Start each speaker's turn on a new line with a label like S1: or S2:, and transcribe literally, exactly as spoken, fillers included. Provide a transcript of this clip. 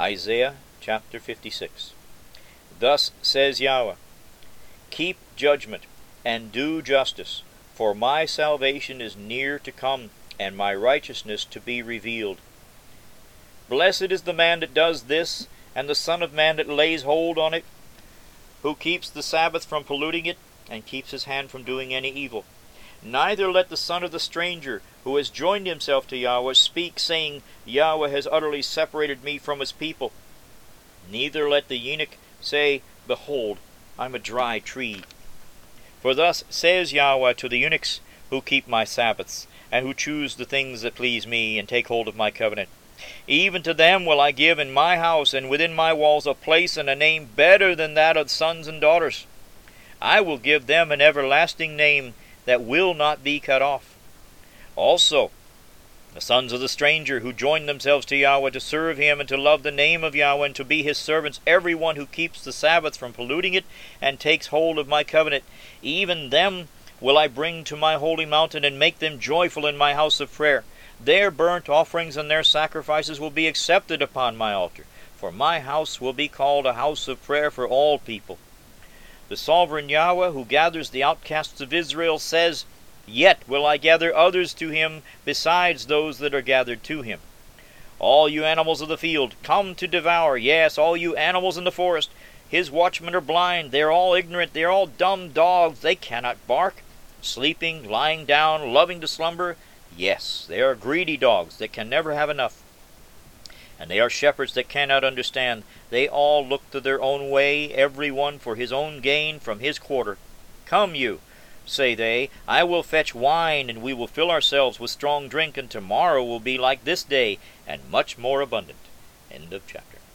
S1: Isaiah chapter fifty-six. Thus says Yahweh, Keep judgment, and do justice, for my salvation is near to come, and my righteousness to be revealed. Blessed is the man that does this, and the Son of Man that lays hold on it, who keeps the Sabbath from polluting it, and keeps his hand from doing any evil. Neither let the son of the stranger, who has joined himself to Yahweh, speak, saying, Yahweh has utterly separated me from his people. Neither let the eunuch say, Behold, I am a dry tree. For thus says Yahweh to the eunuchs who keep my Sabbaths, and who choose the things that please me, and take hold of my covenant. Even to them will I give in my house and within my walls a place and a name better than that of sons and daughters. I will give them an everlasting name that will not be cut off. Also, the sons of the stranger who join themselves to Yahweh to serve him and to love the name of Yahweh and to be his servants, every one who keeps the Sabbath from polluting it and takes hold of my covenant, even them will I bring to my holy mountain and make them joyful in my house of prayer. Their burnt offerings and their sacrifices will be accepted upon my altar, for my house will be called a house of prayer for all people. The sovereign Yahweh, who gathers the outcasts of Israel, says, Yet will I gather others to him besides those that are gathered to him. All you animals of the field, come to devour. Yes, all you animals in the forest. His watchmen are blind. They are all ignorant. They are all dumb dogs. They cannot bark. Sleeping, lying down, loving to slumber. Yes, they are greedy dogs that can never have enough. And they are shepherds that cannot understand. They all look to their own way, every one for his own gain from his quarter. Come you, say they, I will fetch wine, and we will fill ourselves with strong drink, and tomorrow will be like this day, and much more abundant. End of chapter.